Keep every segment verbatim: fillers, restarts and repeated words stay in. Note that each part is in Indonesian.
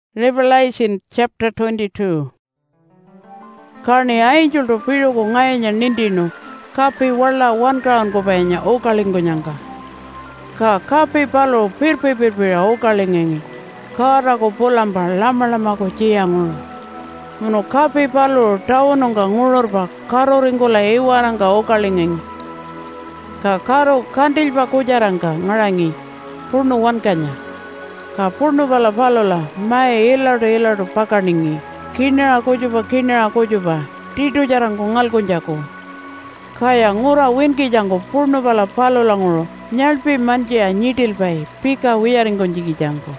Revelation chapter twenty-two. Karni angel to piru ko ngayanya nindino, kapi wala one crown ko panya okaling ko nyangka. Ka kapi palo pirpi pirpi okalingengi, kara ko pulampa lama lama ko ciyangul. Muno kapi palo tawon ka ngulur pa karo ringkola ewarang ka okalingengi. Ka karo kantil pa kujarang ka ngarangi, purno wan kanya. Ka purno bala balola mae elado elado pakaningi kinera kujuba kinera kujuba titu jarang ko ngal kunjaku kaya ngura winki jangko purno bala balola nguro nyalpi manjia nyitil pai pika wiyaring konjiki jangko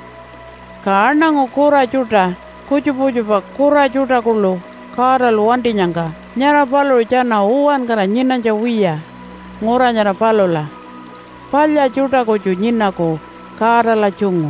ka anango kura juta kujubu juba kura juta kulu kara luwanti nyangka nyara balo jana uwan kara nyinanja wiya ngura nyara balola palya juta kuju nyinaku kara la chungu.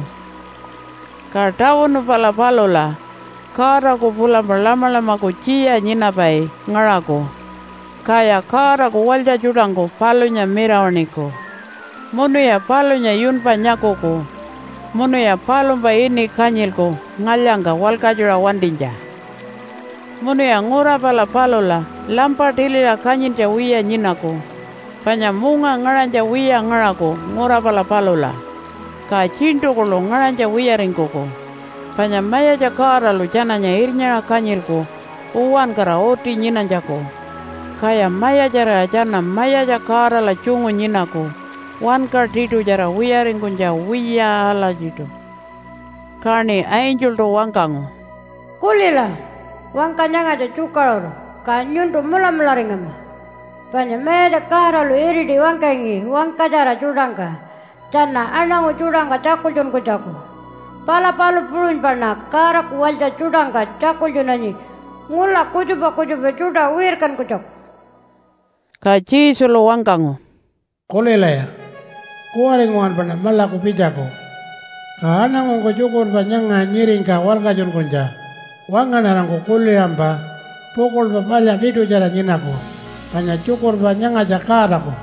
Ka tawon pala palola, kara ko pula berlama-lama ko cia nyina pai ngarako. Kaya kara ko walja judangko palonya mirawaniko. Munu ya palonya yunpa nyako ko. Munu ya palomba ini kanyilko ngalyanga walkajura wandinja. Munu ya ngura pala palola, lampa tilira kanyinja wiya nyinako. Panya munga ngaranja wiya ngarako ngura pala palola. Ka cinto kolo ngaranja wiyaring koko. Panya maya jakara lu jananya irnya kanyilko. Uwan kara oti nyinan jako. Kaya maya jara jana maya jakara la cungu nyinako. Wan kar titu jara wiyaring kunja wiya ala jitu. Karni angel to wangkango. Kulila, wangkanya ngaja cukaloro. Kanyun to mula mularingama. Panya maya jakara lu iri di wangkangi. Wangka jara cudangka. Jana anango cudangka cakul jon ko jaku. Pala palu puluin parna kara kuwalja cudangka cakul jonani. Ngula kujuba kujuba cuda wirkan ko jaku. Kaci solo wangkango. Kolela ya. Kuwaringuan parna mala kupijako. Ka anango ko cukur panyanga nyiring ka warga jon konja. Wangan arang ko kuliamba. Pukul papalya ditu jara nyinako. Panya cukur panyanga jakara ko.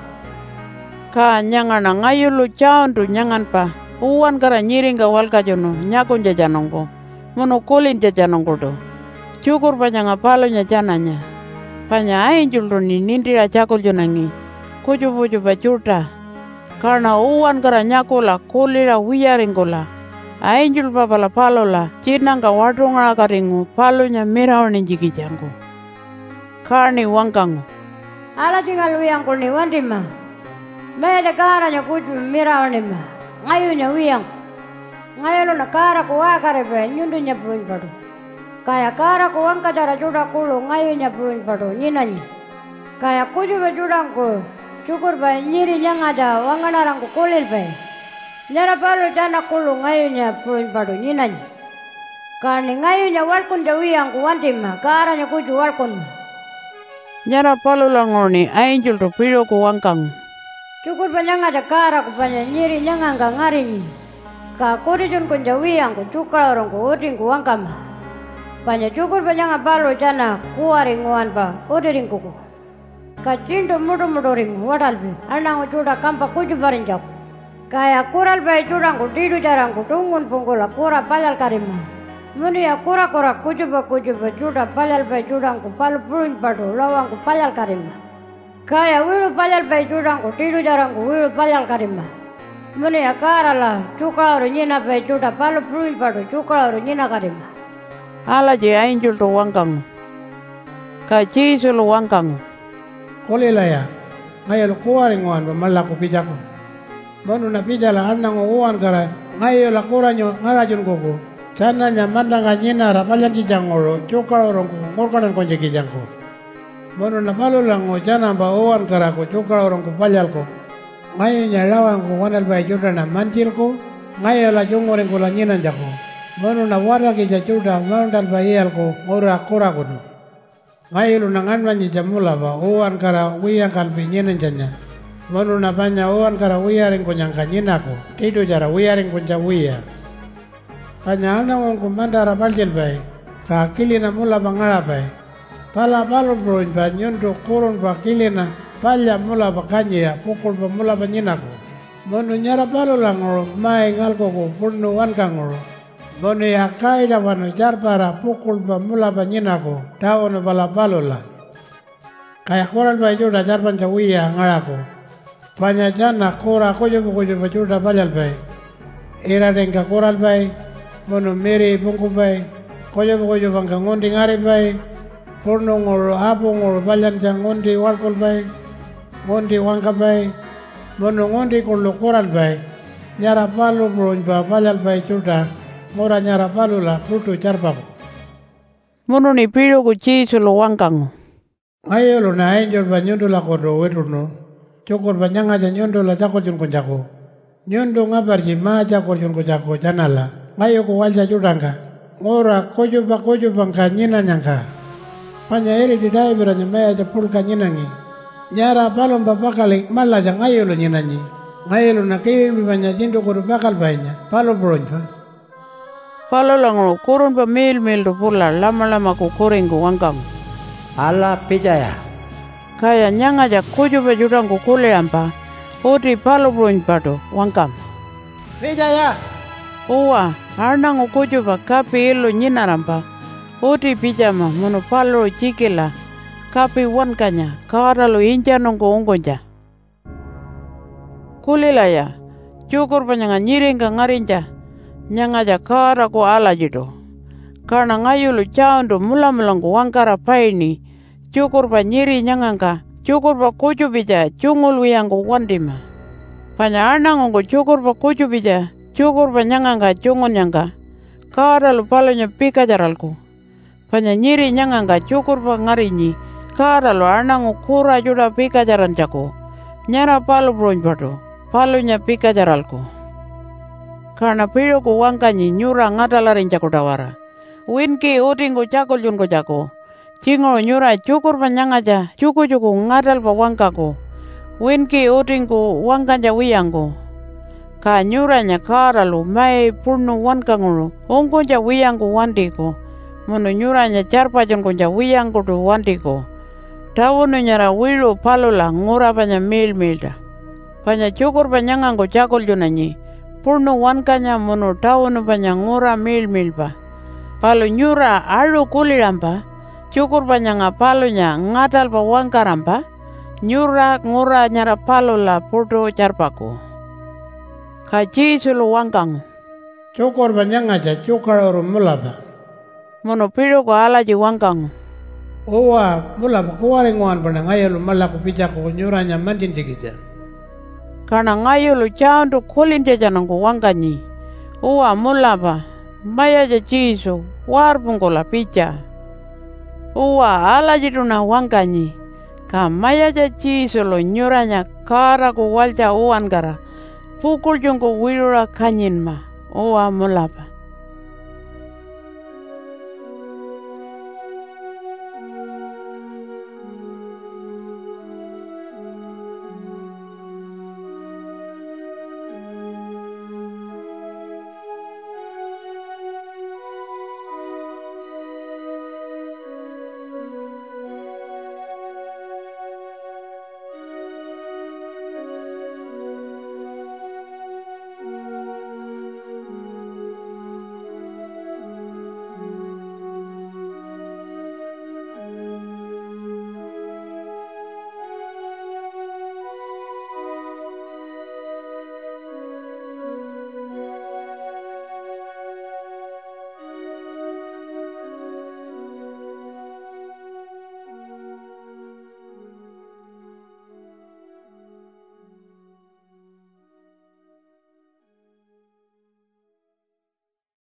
Ka nyangan na ngayulu caon tu nyangan pa. Uwan kara nyiring ka walka jono nyakon jajanongko. Mono kulin jajanongko do. Cukur pa nyanga palonya jananya. Panya angel do ni nindira cakul jonangi. Kujubu juba curta. Karena uwan kara nyakola kulira wiyaring kola. Angel pa pala palola. Cinang ka wadunga karingu palonya mirawanin jiki jangko. Karni wangkango. Ala tinggal wiyang kulni wandima. Meda kara nya kuju mirawane ma. Ngayo nya wiyang. Ngayo na kara ko wakare be nyundu nya puin padu. Kaya kara ko wangka jara juda kulo ngayo nya puin padu nyinanya. Kaya kuju be judangko cukur be nyiri nya ngada wanganarang ko kulil be. Nyara palu jana kulo ngayo nya puin padu nyinanya. Kani ngayo nya walkun ja wiyang ko wantima kara nya kuju walkun ma. Nyara palu langorni angel to piro ko wangkang. Cukur panyanga jakara ku panya nyiri nyanga nga ngarini. Ka kurijun kunja wiyang ku cukal orang ku uding ku wangkama. Panya cukur panyanga palo jana kuwaring nguan pa udiring kuku. Ka cintu mudu mudu ring wadalbi. Anang ucuda kampa kuju barin jaku. Kaya kural bay cudang ku tidu jarang ku tungun punggula kura palal karima. Muni ya kura kura kujuba kujuba cuda palal bay cudang ku palu puluin padu lawang ku palal karima. Kaya wiru payal bay cudangku tidu jarangku wiru payal karima. Muni ya kara la cukala nyina bay cuda palu pruin padu cukala nyina karima. Ala je angel to wangkango. Kaci solo wangkango. Kolela ya. Ngayo kuwaringuan pa mala kupijako. Manu na pijala anango uwan kara ngayo la kuranyo ngarajun koko. Sana nya mandanga nyina rapalyan kijangoro cukala orang ngorkanan konje kijangko. Mono na palo lang o jana ba owan kara ko cukra orang ko palyal ko. Ngayon niya lawan ko wanal ba juda na mantil ko. Ngayon la jungorin ko la nyinan jako. Mono na wara ki juda mandal ba iyal ko ngora kura ko do. Ngayon na nganman ni jamula ba owan kara wiyang kalpi nyinan janya. Mono na panya owan kara wiyaring ko nyang kanyina ko. Tido jara wiyaring ko ja wiya. Panya anang ko mandara paljel bay. Ka kili na mula bangara bay. Pala palo bro ba nyondo kurun ba kilina palya mula ba kanya pukul ba mula ba nyinako. Mono nyara palo lang ro mai ngal ko ko purno wan kangoro. Bono ya kaida wano jarpara pukul ba mula ba nyinako dawono bala balula. Kaya koral ba juda jarpan jawiya ngarako. Panya jana kora kojo kojo ba juda balal bay. Era denga koral bay. Bono meri bungku bay. Kojo kojo bangka ngondi ngari bay. Purno ngoro apo ngoro balan jang ngondi walkol bay. Ngondi wangka bay. Bono ngondi kollo koral bay. Nyara palu bronj ba balal bay juda. Mora nyara palu la fruto jarpako. Mono ni piro ku Yesu lo wangkango. Ayo lo na angel ba nyondo la kodo wetuno. Cokor ba nyanga ja nyondo la jakol jun ko jako. Nyondo ngabar ji ma jakol jun ko jako janala. Ayo ko walja judanga. Ngora kojo ba kojo bangka nyina nyangka. Panya ere di dai beranya maya ja pulka nyinangi. Nyara palom ba bakal mala jang ayo lo nyinanyi. Ayo lo na kiri banya jindo ko bakal banya. Palo bronja. Palo lango kurun pa mil mil do pula lama-lama ku kuring ku wangkang. Ala pijaya. Kaya nyanga ja kujo pa judang ku kule ampa. Oti palo bruin pato wangkam. Pijaya. Uwa arnang ku kujo pa kapi ilo nyina rampa. Oti pijama mono palo chikila. Kapi wankanya kara lo inja nongko ungkonja. Kulila ya. Cukur pa nyanga nyiring ka ngarinja. Nyanga ja kara ko ala jido. Karena ngayulu chaundo mula mulangu wangkara paini. Cukur pa nyiri nyangangka. Cukur pa kucu bija cungul wiyangku wandima. Panya anangongo cukur pa kucu bija. Cukur pa nyangangka cungun nyangka. Kara lu palonya pika jaralku. Panya nyiri nyangangka cukur pa ngarinyi. Kara lu anango kura juda pika jarancaku. Nyara palu bronj bado. Palunya pika jaralku. Karena piro ku wangkanyi nyura ngadala rinca kudawara. Winki uting ku cakul jun ku jako. Cingo nyura cukur panyangaja cuku-cuku ngadal pa wangkaku. Winki uting ku wangkanja wiyangku. Ka nyuranya karalu mai purnu wankangulu. Ungkunja wiyangku wandiku. Munu nyuranya carpa jun kunja wiyangku tu wandiku. Tawunu nyara wilu palula ngura panya mil-milda. Panya cukur panyangangku cakul junanyi. Purno wankanya mono tawunu panya ngura mil-mil pa. Palu nyura alu kulirampa. Cukur panya nga palunya ngatal pa wangkarampa. Nyura ngura nyara palu la purdo carpaku. Ka Yesu lo wangkango. Cukur panya ngaja cukar oru mula pa. Mono piro ko ala ji wangkango. Owa mula pa kuwaringuan pa na ngayalu malaku pijaku nyuranya mantin tikija. Karena ngayulu chaundo kulin jajanan ku wangkanyi. Uwa mulapa. Maya ja Yesu. Warpungola picha. Uwa ala jiduna wangkanyi. Ka maya ja Yesu lo nyuranya kara ku walja uwan gara. Pukul jungku wirura kanyin ma. Uwa mulapa.